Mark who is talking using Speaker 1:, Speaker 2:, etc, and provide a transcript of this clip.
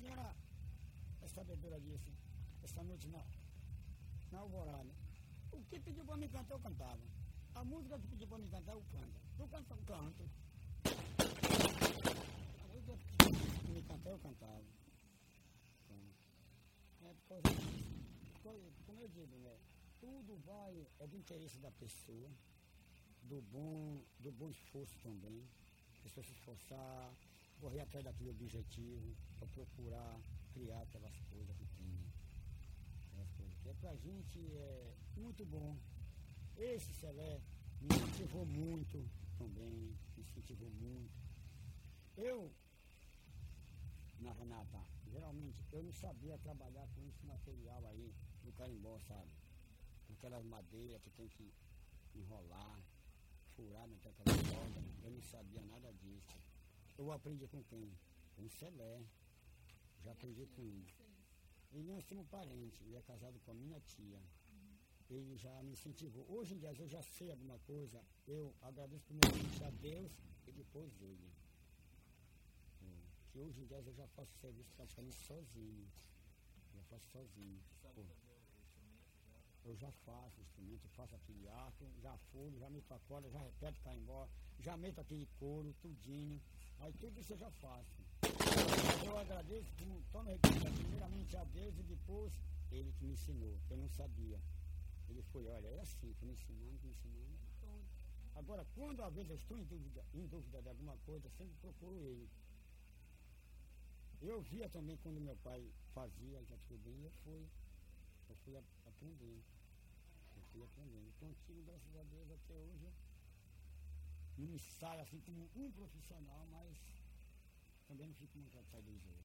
Speaker 1: senhora é sabedora disso, essa noite na alvorada. O que pediu para me cantar, eu cantava. A música que pediu para me cantar, eu canto. Tu canta, eu canto. A música que pediu para me cantar, eu cantava. É por causa disso. Como eu digo, né? Tudo vai, é do interesse da pessoa, do bom esforço também. A pessoa se esforçar, correr atrás daquele objetivo, para procurar criar aquelas coisas que tem. Aquelas coisas que pra gente é muito bom. Esse Celé me incentivou muito também, me incentivou muito. Eu, na Renata, geralmente eu não sabia trabalhar com esse material aí do carimbó, sabe? Com aquelas madeiras que tem que enrolar, furar naquela corda, eu não sabia nada disso. Eu aprendi com quem? Com o Celé. Já aprendi com ele. Ele é um primo parente, ele é casado com a minha tia. Ele já me incentivou. Hoje em dia, eu já sei alguma coisa, eu agradeço primeiramente a Deus e depois ele. Que hoje em dia eu já faço serviço praticamente sozinho. Já faço sozinho. Eu já faço instrumento, faço aquele arco, já furo, já meto a corda, já repeto carimbó, já meto aquele couro, tudinho. Aí tudo isso eu já faço. Eu agradeço, como torno a repetir, primeiramente a Deus e depois ele que me ensinou, que eu não sabia. Ele foi, olha, é assim, que me ensinando. Então, agora, quando às vezes eu estou em dúvida de alguma coisa, sempre procuro ele. Eu via também quando meu pai fazia, já tudo bem, eu fui aprendendo. Contigo, graças a Deus, até hoje, não me saio assim como um profissional, mas também não fico muito atrás dos outros.